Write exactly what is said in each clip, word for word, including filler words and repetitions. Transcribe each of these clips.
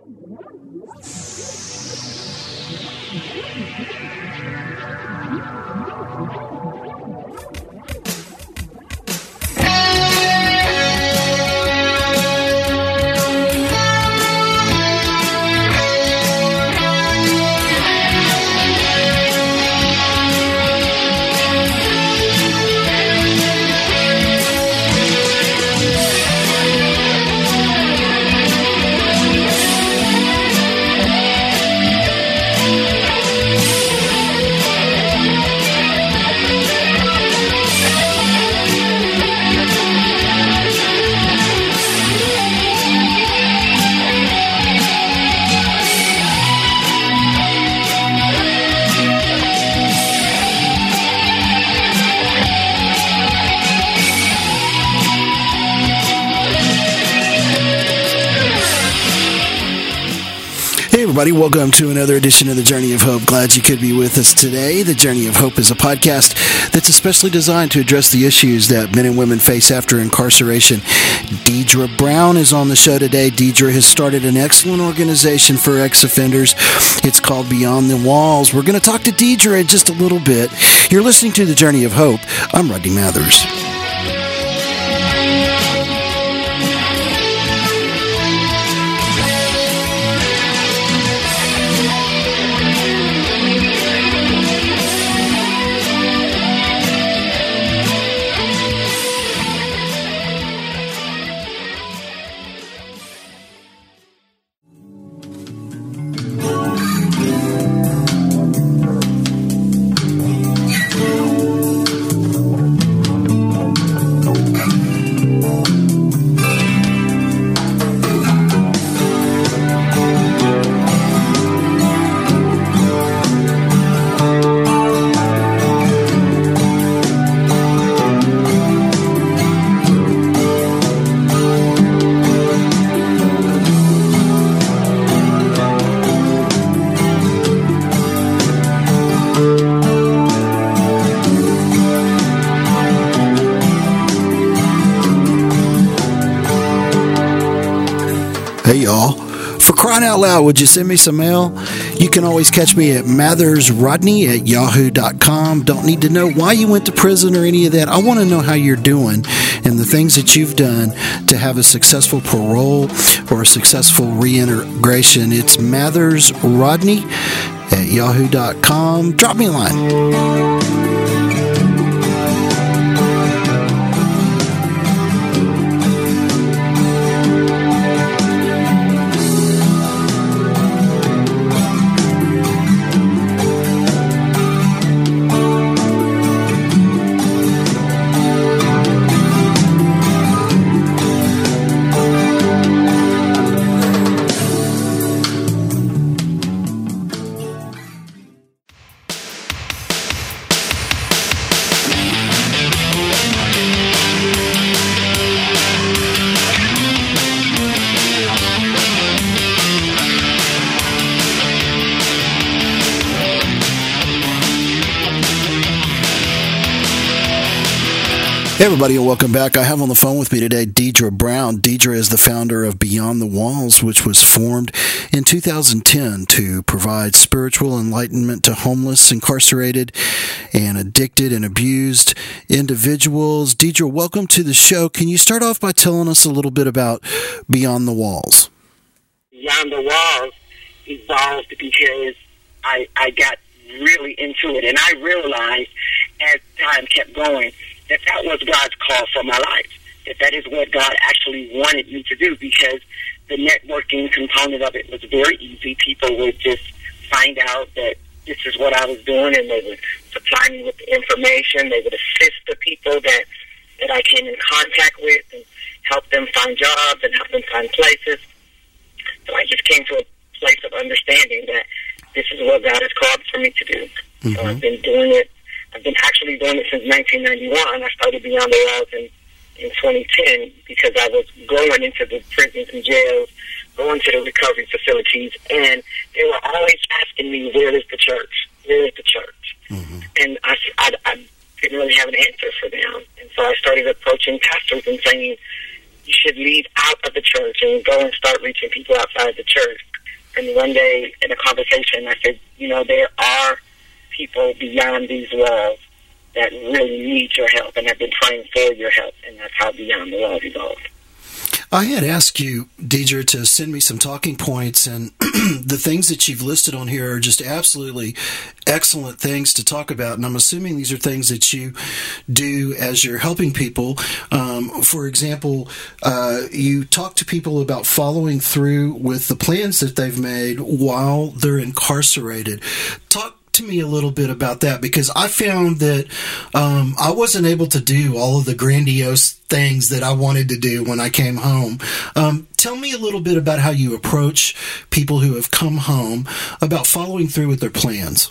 Everybody, welcome to another edition of The Journey of Hope. Glad you could be with us today. The Journey of Hope is a podcast that's especially designed to address the issues that men and women face after incarceration. Deidre Brown is on the show today. Deidre has started an excellent organization for ex-offenders. It's called Beyond the Walls. We're going to talk to Deidre in just a little bit. You're listening to The Journey of Hope. I'm Rodney Mathers. Hey, y'all. For crying out loud, would you send me some mail? You can always catch me at mathersrodney at yahoo dot com. Don't need to know why you went to prison or any of that. I want to know how you're doing and the things that you've done to have a successful parole or a successful reintegration. It's mathersrodney at yahoo dot com. Drop me a line. Hey everybody, and welcome back. I have on the phone with me today Deidre Brown. Deidre is the founder of Beyond the Walls, which was formed in two thousand ten to provide spiritual enlightenment to homeless, incarcerated, and addicted and abused individuals. Deidre, welcome to the show. Can you start off by telling us a little bit about Beyond the Walls? Beyond the Walls evolved because I, I got really into it, and I realized as time kept going that that was God's call for my life, that that is what God actually wanted me to do, because the networking component of it was very easy. People would just find out that this is what I was doing, and they would supply me with the information. They would assist the people that, that I came in contact with and help them find jobs and help them find places. So I just came to a place of understanding that this is what God has called for me to do. Mm-hmm. So I've been doing it. I've been actually doing it since nineteen ninety-one. I started Beyond the Walls in, in twenty ten because I was going into the prisons and jails, going to the recovery facilities, and they were always asking me, where is the church? Where is the church? Mm-hmm. And I, I, I didn't really have an answer for them. And so I started approaching pastors and saying, you should leave out of the church and go and start reaching people outside the church. And one day in a conversation, I said, you know, there are people beyond these walls that really need your help and have been praying for your help, and that's how Beyond the Walls evolved. I had asked you, Deidre, to send me some talking points, and the things that you've listed on here are just absolutely excellent things to talk about. And I'm assuming these are things that you do as you're helping people. Um, for example, uh, you talk to people about following through with the plans that they've made while they're incarcerated. Talk to me a little bit about that, because I found that um, I wasn't able to do all of the grandiose things that I wanted to do when I came home. Um, tell me a little bit about how you approach people who have come home about following through with their plans.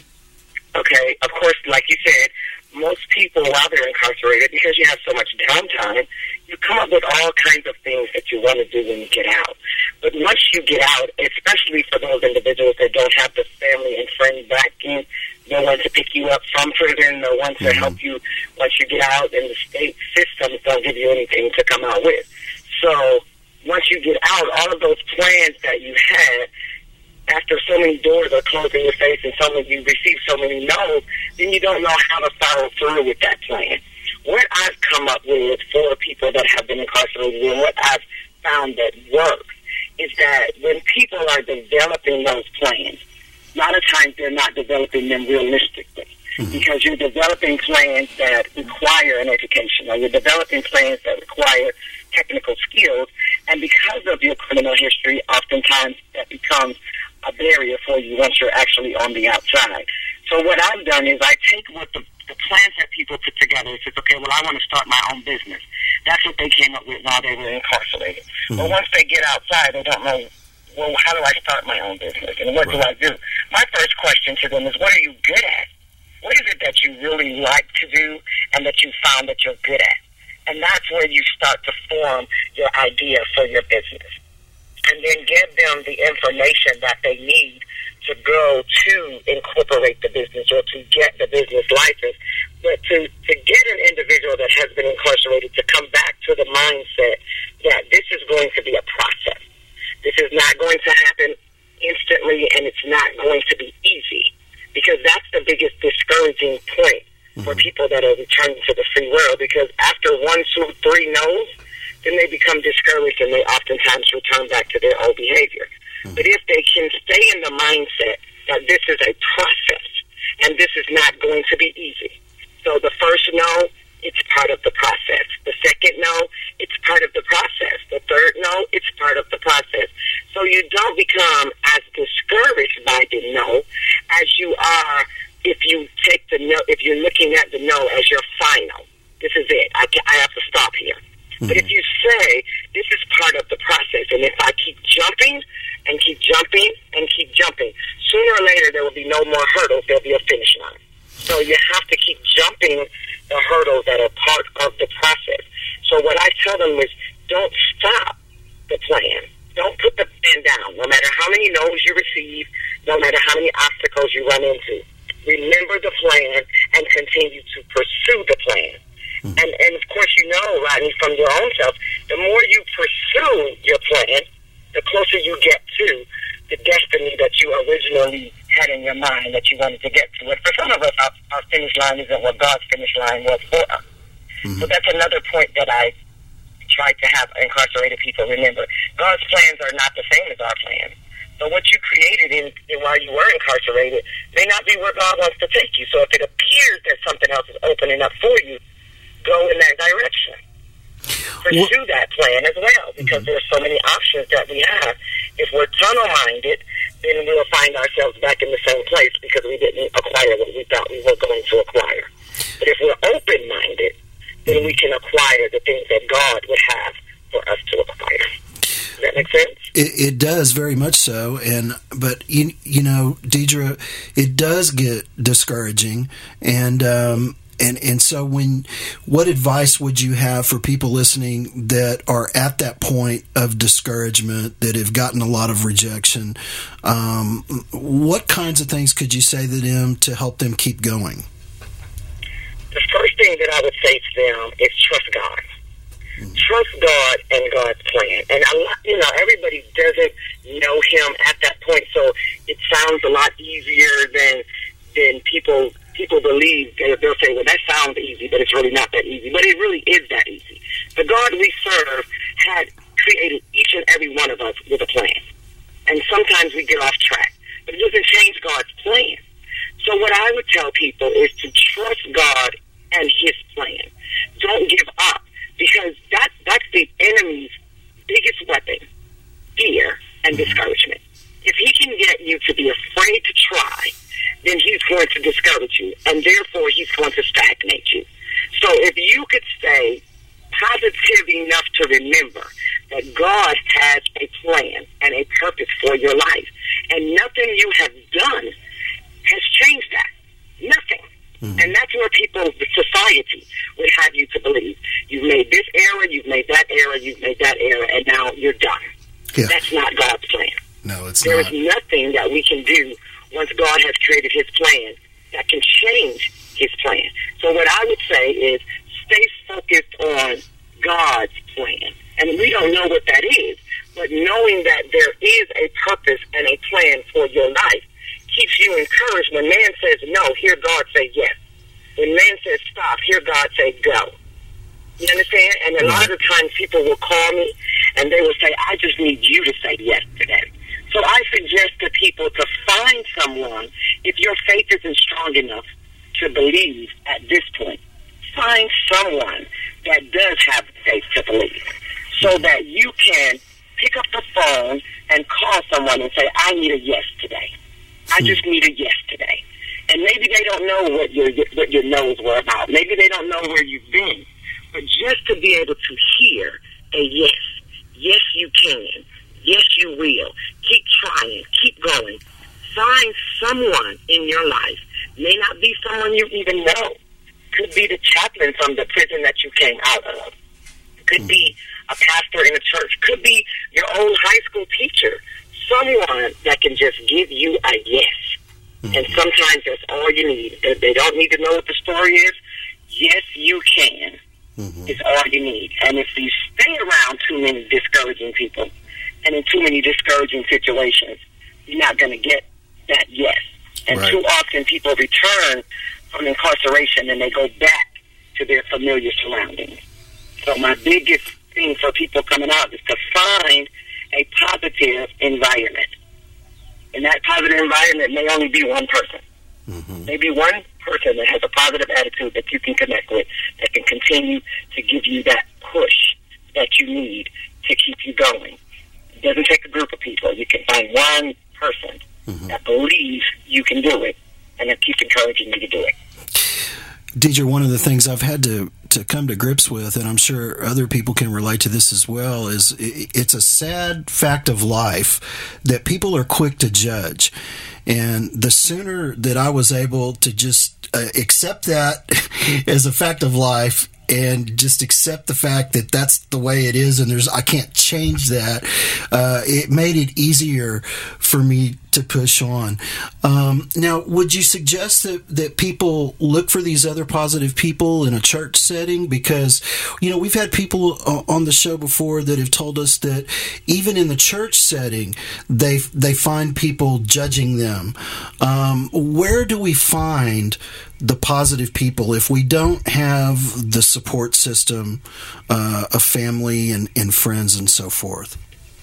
Okay, of course, like you said, most people while they're incarcerated, because you have so much downtime, you come up with all kinds of things that you want to do when you get out. But once you get out, especially for those individuals that don't have the family and friends backing, no one to pick you up from prison, no one to mm-hmm. help you once you get out, and the state systems don't give you anything to come out with. So once you get out, all of those plans that you had, after so many doors are closed in your face and so many, you receive so many no's, then you don't know how to follow through with that plan. What I've come up with for people that have been incarcerated, and what I've found that works, is that when people are developing those plans, a lot of times they're not developing them realistically, mm-hmm. because you're developing plans that require an education, or you're developing plans that require technical skills, and because of your criminal history, oftentimes that becomes a barrier for you once you're actually on the outside. So what I've done is I take what the, the plans that people put together and says, okay, well, I want to start my own business. That's what they came up with while they were incarcerated. Mm-hmm. But once they get outside, they don't know, well, how do I start my own business? And what right. do I do? My first question to them is, what are you good at? What is it that you really like to do and that you found that you're good at? And that's where you start to form your idea for your business. And then give them the information that they need to go to incorporate the business or to get the business license. But to, to get an individual that has been incarcerated to come back to the mindset that this is going to be a process. This is not going to happen instantly, and it's not going to be easy, because that's the biggest discouraging point mm-hmm. for people that are returning to the free world, because after one, two, three no's, then they become discouraged and they oftentimes return back to their old behavior. Mm-hmm. But if they can stay in the mindset that this is a process and this is not going to be easy. So the first no, it's part of the process. The second no, it's part of the process. The third no, it's part of the process. So you don't become as discouraged by the no as you are if you take the no, if you're looking at the no as your final. This is it. I, I have to stop here. But if you say, this is part of the process, and if I keep jumping and keep jumping and keep jumping, sooner or later there will be no more hurdles, there will be a finish line. So you have to keep jumping the hurdles that are part of the process. So what I tell them is, don't stop the plan. Don't put the plan down. No matter how many no's you receive, no matter how many obstacles you run into, remember the plan and continue to pursue the plan. Mm-hmm. And, and of course, you know, Rodney, from your own self, the more you pursue your plan, the closer you get to the destiny that you originally had in your mind that you wanted to get to. And for some of us, our, our finish line isn't what God's finish line was for us. Mm-hmm. So that's another point that I try to have incarcerated people remember. God's plans are not the same as our plans. So what you created in, in while you were incarcerated may not be where God wants to take you. So if it appears that something else is opening up for you, go in that direction. Pursue well, that plan as well, because mm-hmm. there's so many options that we have. If we're tunnel-minded, then we'll find ourselves back in the same place because we didn't acquire what we thought we were going to acquire. But if we're open-minded, then mm-hmm. we can acquire the things that God would have for us to acquire. Does that make sense? It, it does, very much so. And but you, you know, Deidre, it does get discouraging, and um, and and so when, what advice would you have for people listening that are at that point of discouragement, that have gotten a lot of rejection? Um, what kinds of things could you say to them to help them keep going? The first thing that I would say to them is trust God. Trust God and God's plan. And a lot, you know, everybody doesn't know him at that point. So it sounds a lot easier than than people people believe. They'll say, well, that sounds easy, but it's really not that easy. But it really is that easy. The God we serve had created each and every one of us with a plan. And sometimes we get off track. But it doesn't change God's plan. So what I would tell people is to trust God and his plan. Don't give up, because that, that's the enemy's biggest weapon, fear and discouragement. If he can get you to be afraid to try, then he's going to discourage you, and therefore he's going to stagnate you. So if you could stay positive enough to remember that God has a plan and a purpose for your life, and nothing you have done has changed that. Nothing. Mm-hmm. And that's where people, the society, would have you to believe. You've made this error, you've made that error, you've made that error, and now you're done. Yeah. That's not God's plan. No, it's there not. There is nothing that we can do once God has created his plan that can change his plan. So what I would say is stay focused on God's plan. And we don't know what that is, but knowing that there is a purpose and a plan for your life keeps you encouraged. When man says no, hear God say yes. When man says stop, hear God say go. You understand? And a lot of times people will call me and they will say, I just need you to say yes today. So I suggest to people to find someone, if your faith isn't strong enough to believe at this point, find someone that does have faith to believe, so that you can pick up the phone and call someone and say, I need a yes today. I just need a yes today. And maybe they don't know what your what your no's were about. Maybe they don't know where you've been. But just to be able to hear a yes, yes you can, yes you will, keep trying, keep going. Find someone in your life. May not be someone you even know. Could be the chaplain from the prison that you came out of. Could be a pastor in a church. Could be your old high school teacher. Someone that can just give you a yes. Mm-hmm. And sometimes that's all you need. They don't need to know what the story is. Yes, you can. Mm-hmm. Is all you need. And if you stay around too many discouraging people and in too many discouraging situations, you're not going to get that yes. And right. Too often people return from incarceration and they go back to their familiar surroundings. So my biggest thing for people coming out is to find a positive environment. And that positive environment may only be one person. Mm-hmm. Maybe one person that has a positive attitude that you can connect with, that can continue to give you that push that you need to keep you going. It doesn't take a group of people. You can find one person mm-hmm. that believes you can do it and that keeps encouraging you to do it. Deidre, one of the things I've had to, to come to grips with, and I'm sure other people can relate to this as well, is it's a sad fact of life that people are quick to judge. And the sooner that I was able to just uh, accept that as a fact of life and just accept the fact that that's the way it is and there's I can't change that, uh, it made it easier for me to push on. Um, now, would you suggest that, that people look for these other positive people in a church setting? Because, you know, we've had people on the show before that have told us that even in the church setting, they they find people judging them. Um, where do we find the positive people if we don't have the support system uh, of family and, and friends and so forth?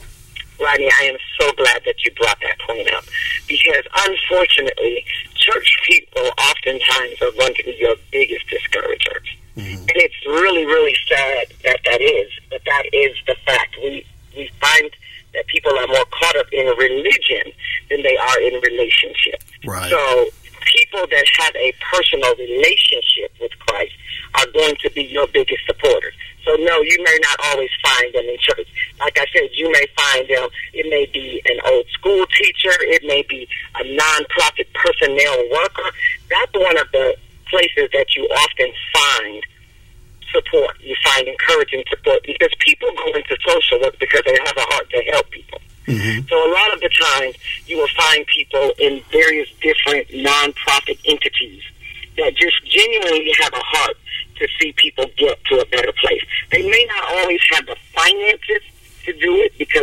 Rodney, I am so glad that you brought that point up, because unfortunately, church people oftentimes are going to be your biggest discouragers. Mm-hmm. And it's really, really sad that that is, but that is the fact. We we find that people are more caught up in religion than they are in relationship. Right. So people that have a personal relationship with Christ are going to be your biggest supporters. So no, you may not always find them in church. Like I said, you may find them, it may be an old school teacher, it may be a nonprofit personnel worker. That's one of the places that you often find support. You find encouraging support, because people go into social work because they have a heart to help people. Mm-hmm. So a lot of the times you will find people in various different nonprofit entities that just genuinely have a heart to see people get to a better place. They may not always have the finances to do it, because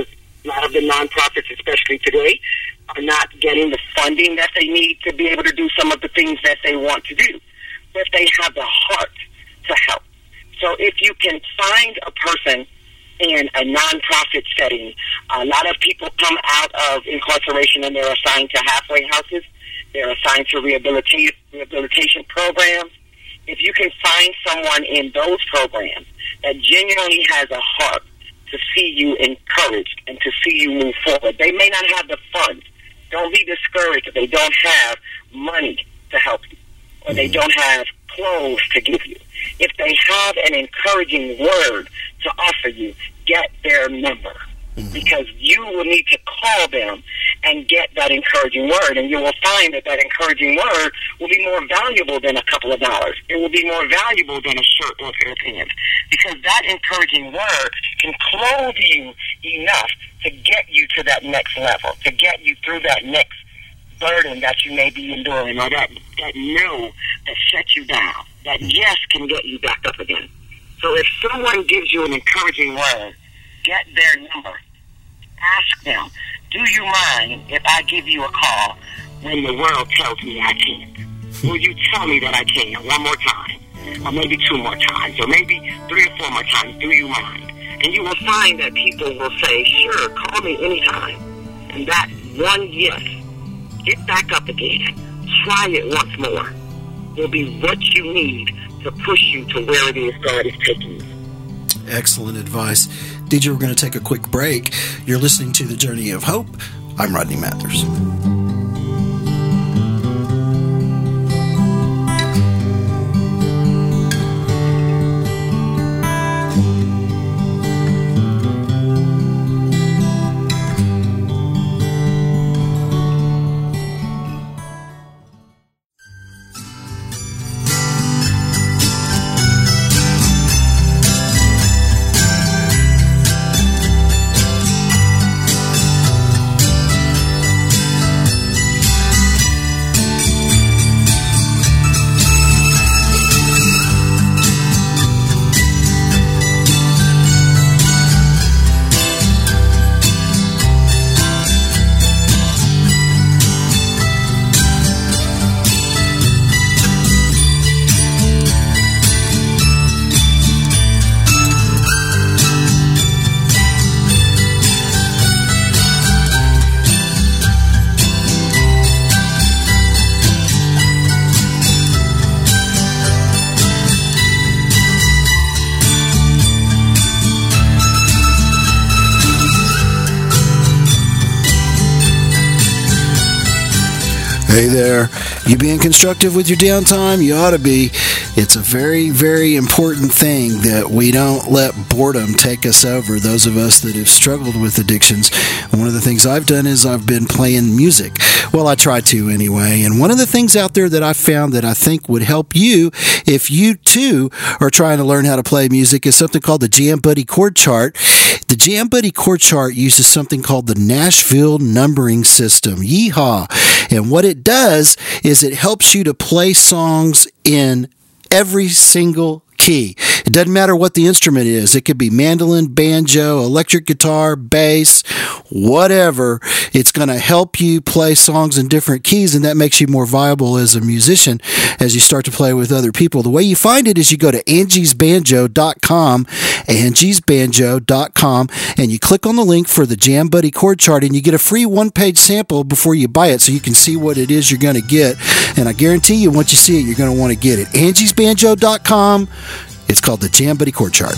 A lot of the nonprofits, especially today, are not getting the funding that they need to be able to do some of the things that they want to do. But they have the heart to help. So if you can find a person in a nonprofit setting, a lot of people come out of incarceration and they're assigned to halfway houses. They're assigned to rehabilitation, rehabilitation programs. If you can find someone in those programs that genuinely has a heart to see you encouraged and to see you move forward, they may not have the funds. Don't be discouraged if they don't have money to help you or they don't have clothes to give you. If they have an encouraging word to offer you, get their number. Mm-hmm. Because you will need to call them and get that encouraging word, and you will find that that encouraging word will be more valuable than a couple of dollars. It will be more valuable than a shirt or a pair of pants, because that encouraging word can clothe you enough to get you to that next level, to get you through that next burden that you may be enduring, or that, that no that shuts you down. That yes can get you back up again. So if someone gives you an encouraging word, get their number. Ask them, do you mind if I give you a call when the world tells me I can't? Will you tell me that I can one more time? Or maybe two more times? Or maybe three or four more times? Do you mind? And you will find that people will say, sure, call me anytime. And that one yes, get back up again, try it once more, will be what you need to push you to where it is God is taking you. Excellent advice. D J, we're going to take a quick break. You're listening to The Journey of Hope. I'm Rodney Mathers. Hey there. You being constructive with your downtime? You ought to be. It's a very, very important thing that we don't let boredom take us over, those of us that have struggled with addictions. And one of the things I've done is I've been playing music. Well, I try to anyway. And one of the things out there that I found that I think would help you if you too are trying to learn how to play music is something called the Jam Buddy Chord Chart. The Jam Buddy Chord Chart uses something called the Nashville Numbering System. Yeehaw! And what it does is it helps you to play songs in every single key. It doesn't matter what the instrument is. It could be mandolin, banjo, electric guitar, bass, whatever. It's going to help you play songs in different keys, and that makes you more viable as a musician as you start to play with other people. The way you find it is you go to angies banjo dot com, angies banjo dot com, and you click on the link for the Jam Buddy Chord Chart, and you get a free one-page sample before you buy it so you can see what it is you're going to get. And I guarantee you, once you see it, you're going to want to get it. angies banjo dot com. It's called the Jam Buddy Chord Chart.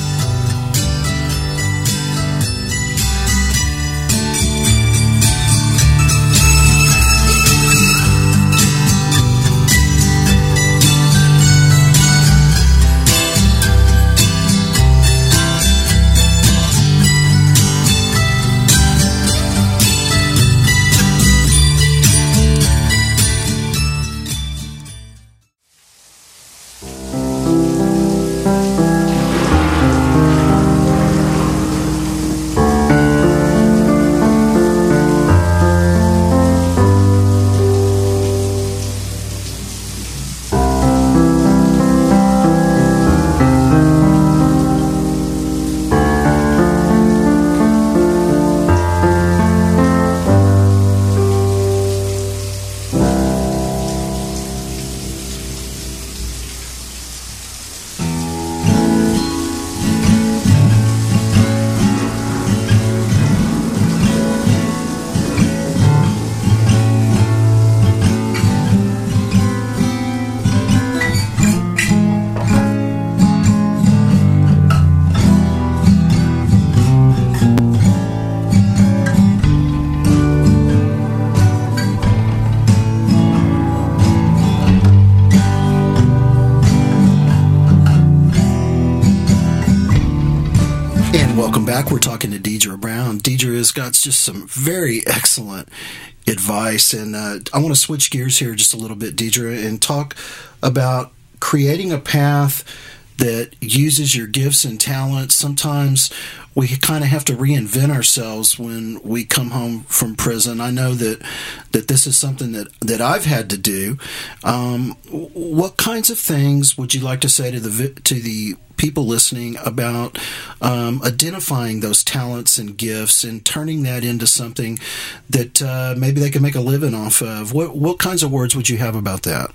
back. We're talking to Deidre Brown. Deidre has got just some very excellent advice, and uh, I want to switch gears here just a little bit, Deidre, and talk about creating a path that uses your gifts and talents. Sometimes we kind of have to reinvent ourselves when we come home from prison. I know that that this is something that, that I've had to do. Um, what kinds of things would you like to say to the to the people listening about um, identifying those talents and gifts and turning that into something that uh, maybe they can make a living off of? What what kinds of words would you have about that?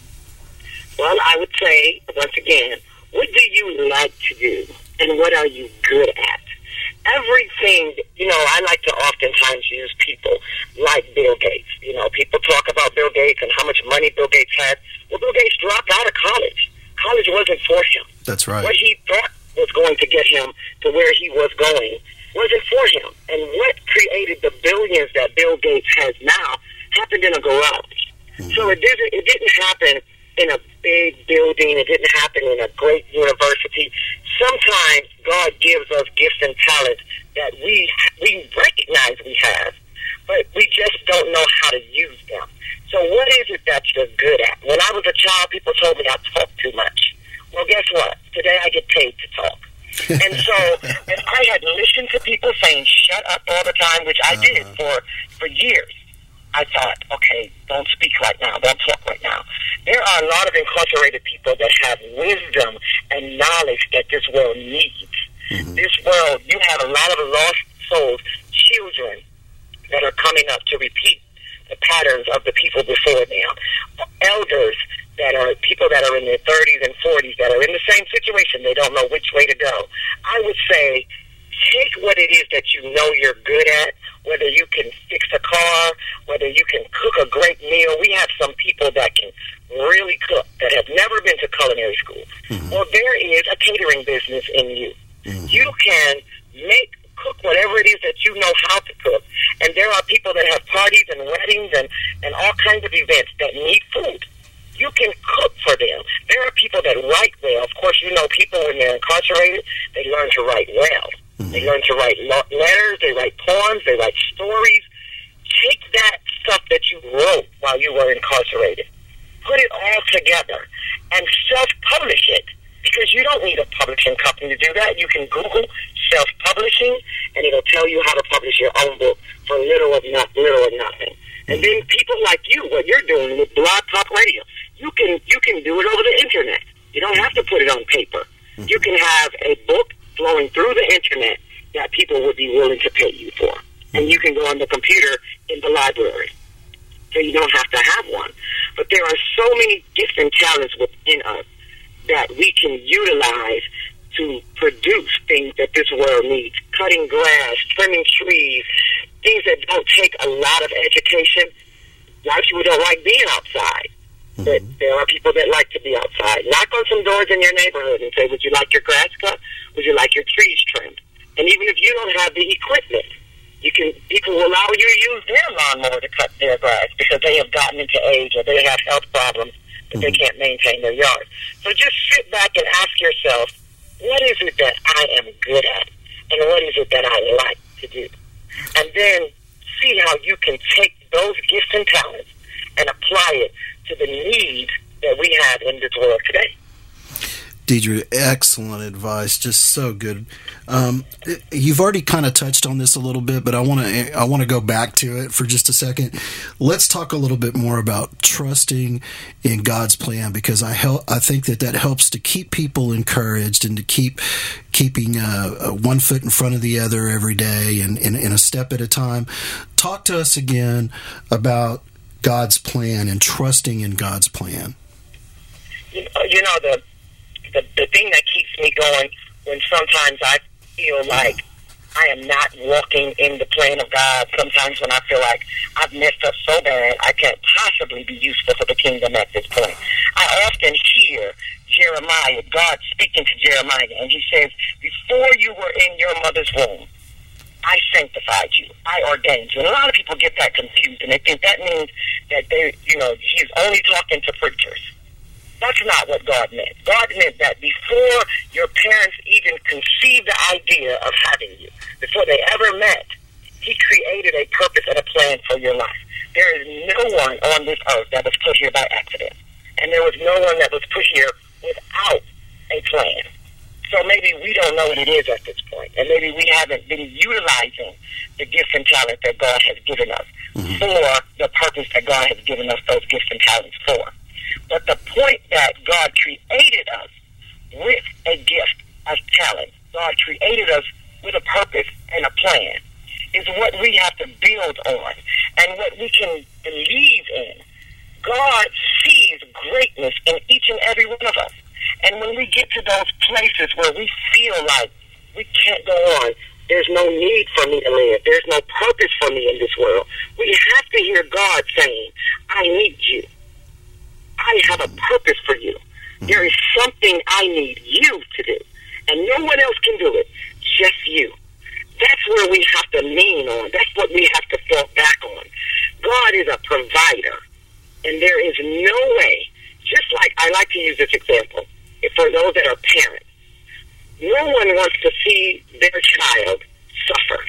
Well, I would say, once again, what do you like to do, and what are you good at? Everything, you know, I like to oftentimes use people like Bill Gates. You know, people talk about Bill Gates and how much money Bill Gates had. Well, Bill Gates dropped out of college. College wasn't for him. That's right. What he thought was going to get him to where he was going wasn't for him. And what created the billions that Bill Gates has now happened in a garage. Mm-hmm. So it didn't, it didn't happen in a big building. It didn't happen in a great university. Sometimes God gives us gifts and talents that we we recognize we have, but we just don't know how to use them. So what is it that you're good at? When I was a child, people told me I talk too much. Well, guess what? Today I get paid to talk. And so if I had listened to people saying, shut up all the time, which I uh-huh. did for, for years, I thought, okay, don't speak right now, don't talk right now. There are a lot of incarcerated people that have wisdom and knowledge that this world needs. Mm-hmm. This world, you have a lot of lost souls, children that are coming up to repeat the patterns of the people before them. Elders that are people that are in their thirties and forties that are in the same situation. They don't know which way to go. I would say, take what it is that you know you're good at, whether you can fix a car, whether you can cook a great meal. We have some people that can really cook that have never been to culinary school. Mm-hmm. Well, there is a catering business in you. Mm-hmm. You can make, cook whatever it is that you know how to cook. And there are people that have parties and weddings and, and all kinds of events that need food. You can cook for them. There are people that write well. Of course, you know people when they're incarcerated, they learn to write well. Mm-hmm. They learn to write letters, they write poems, they write stories. Take that stuff that you wrote while you were incarcerated, put it all together, and self-publish it, because you don't need a publishing company to do that. You can Google self-publishing, and it'll tell you how to publish your own book for little or not little or nothing. Mm-hmm. And then people like you, what you're doing with Blog Talk Radio, you can you can do it over the internet. You don't have to put it on paper. Mm-hmm. You can have a book flowing through the internet that people would be willing to pay you for. And you can go on the computer in the library. So you don't have to have one. But there are so many different talents within us that we can utilize to produce things that this world needs. Cutting grass, trimming trees, things that don't take a lot of education. A lot of people don't like being outside. Mm-hmm. But there are people that like to be outside. Knock on some doors in your neighborhood and say, would you like your grass cut? Would you like your trees trimmed? And even if you don't have the equipment, you can people will allow you to use their lawnmower to cut their grass because they have gotten into age or they have health problems that mm-hmm. they can't maintain their yard. So just sit back and ask yourself, what is it that I am good at? And what is it that I like to do? And then see how you can take those gifts and talents and apply it to the needs that we have in this world today. Deidre, excellent advice, just so good. Um, you've already kind of touched on this a little bit, but I want to I want to go back to it for just a second. Let's talk a little bit more about trusting in God's plan, because I help, I think that that helps to keep people encouraged and to keep keeping uh, one foot in front of the other every day and, and, and a step at a time. Talk to us again about God's plan and trusting in God's plan. You know, you know the. The, the thing that keeps me going when sometimes I feel like I am not walking in the plan of God, sometimes when I feel like I've messed up so bad I can't possibly be useful for the kingdom at this point. I often hear Jeremiah, God speaking to Jeremiah, and he says, before you were in your mother's womb, I sanctified you. I ordained you. And a lot of people get that confused, and they think that means that they, you know, he's only talking to preachers. That's not what God meant. God meant that before your parents even conceived the idea of having you, before they ever met, he created a purpose and a plan for your life. There is no one on this earth that was put here by accident. And there was no one that was put here without a plan. So maybe we don't know what it is at this point. And maybe we haven't been utilizing the gifts and talents that God has given us mm-hmm. for the purpose that God has given us those gifts and talents for. But the point that God created us with a gift, a talent, God created us with a purpose and a plan, is what we have to build on and what we can believe in. God sees greatness in each and every one of us. And when we get to those places where we feel like we can't go on, there's no need for me to live, there's no purpose for me in this world, we have to hear God saying, I need you. I have a purpose for you. There is something I need you to do. And no one else can do it, just you. That's where we have to lean on. That's what we have to fall back on. God is a provider. And there is no way, just like I like to use this example, for those that are parents, no one wants to see their child suffer.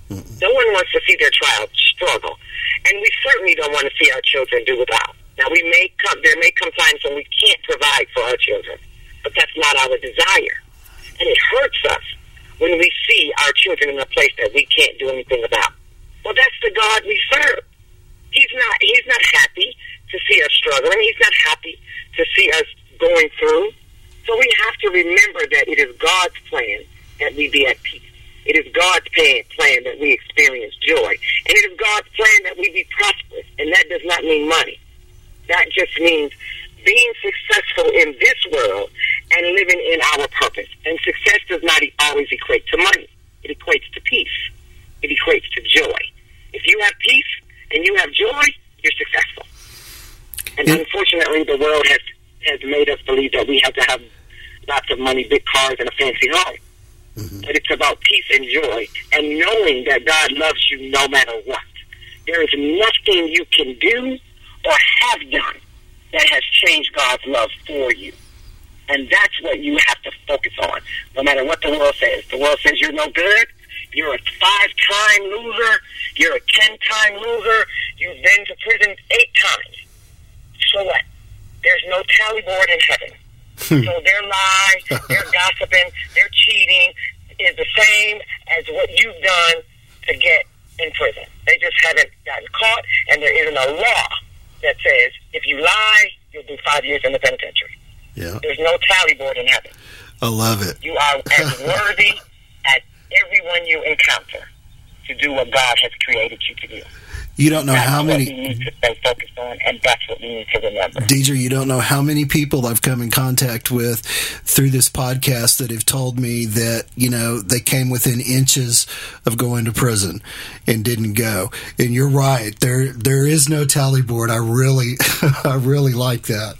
No one wants to see their child struggle. And we certainly don't want to see our children do without. Now, we may come, there may come times when we can't provide for our children, but that's not our desire. And it hurts us when we see our children in a place that we can't do anything about. Well, that's the God we serve. He's not, he's not happy to see us struggling. He's not happy to see us going through. So we have to remember that it is God's plan that we be at peace. It is God's plan that we experience joy. And it is God's plan that we be prosperous. And that does not mean money. That just means being successful in this world and living in our purpose. And success does not always equate to money. It equates to peace. It equates to joy. If you have peace and you have joy, you're successful. And yeah. Unfortunately, the world has, has made us believe that we have to have lots of money, big cars, and a fancy home. Mm-hmm. But it's about peace and joy and knowing that God loves you no matter what. There is nothing you can do or have done that has changed God's love for you. And that's what you have to focus on, no matter what the world says. The world says you're no good, you're a five-time loser, you're a ten-time loser, you've been to prison eight times. So what? There's no tally board in heaven. So their lie, their gossiping, their cheating is the same as what you've done to get in prison. They just haven't gotten caught, and there isn't a law that says if you lie, you'll do five years in the penitentiary. Yeah. There's no tally board in heaven. I love it. You are as worthy as everyone you encounter to do what God has created you to do. You don't know that's how many. What we need to stay focused on, and that's what we need to remember. Deidre, you don't know how many people I've come in contact with through this podcast that have told me that, you know, they came within inches of going to prison and didn't go. And you're right. There, there is no tally board. I really, I really like that.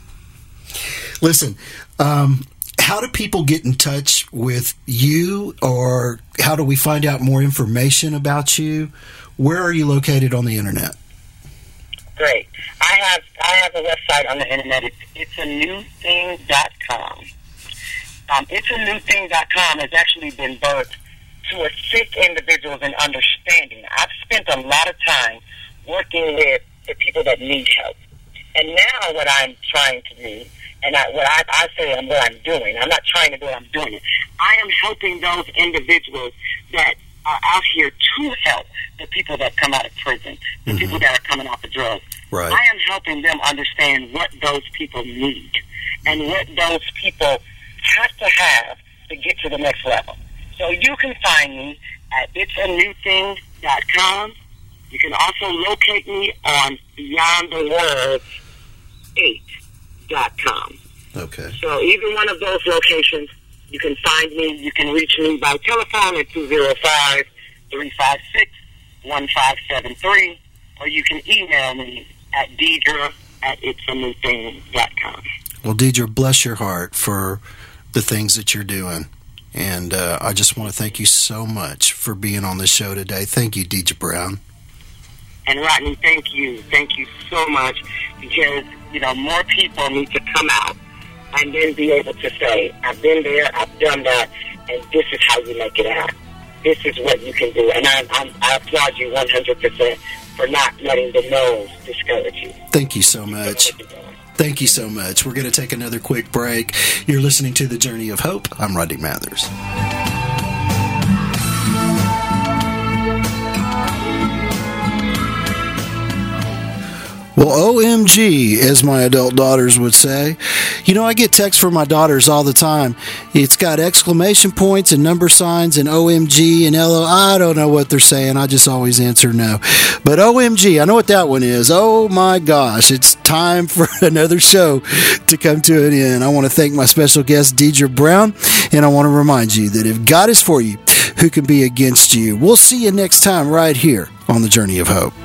Listen, um, how do people get in touch with you, or how do we find out more information about you? Where are you located on the internet? Great. I have I have a website on the internet. It's it's a new thing dot com. Um, it's a new thing dot com has actually been birthed to assist individuals in understanding. I've spent a lot of time working with the people that need help. And now what I'm trying to do, and I, what I, I say and what I'm doing, I'm not trying to do it, I'm doing it. I am helping those individuals that are out here to help the people that come out of prison, the mm-hmm. people that are coming off of drugs. Right. I am helping them understand what those people need and what those people have to have to get to the next level. So you can find me at it's a new thing dot com. You can also locate me on beyond the words eight dot com. Okay. So either one of those locations, you can find me. You can reach me by telephone at two oh five, three five six, one five seven three, or you can email me at Deidre at it's a new thing dot com. Well, Deidre, bless your heart for the things that you're doing. And uh, I just want to thank you so much for being on the show today. Thank you, Deidre Brown. And Rodney, thank you. Thank you so much, because, you know, more people need to come out and then be able to say, I've been there, I've done that, and this is how you make it out. this is what you can do. And I, I'm, I applaud you one hundred percent for not letting the no's discourage you. Thank you so much. Thank you so much. We're going to take another quick break. You're listening to The Journey of Hope. I'm Rodney Mathers. Well, O M G, as my adult daughters would say. You know, I get texts from my daughters all the time. It's got exclamation points and number signs and O M G and L O. I don't know what they're saying. I just always answer no. But O M G, I know what that one is. Oh my gosh, it's time for another show to come to an end. I want to thank my special guest, Deidre Brown, and I want to remind you that if God is for you, who can be against you? We'll see you next time right here on The Journey of Hope.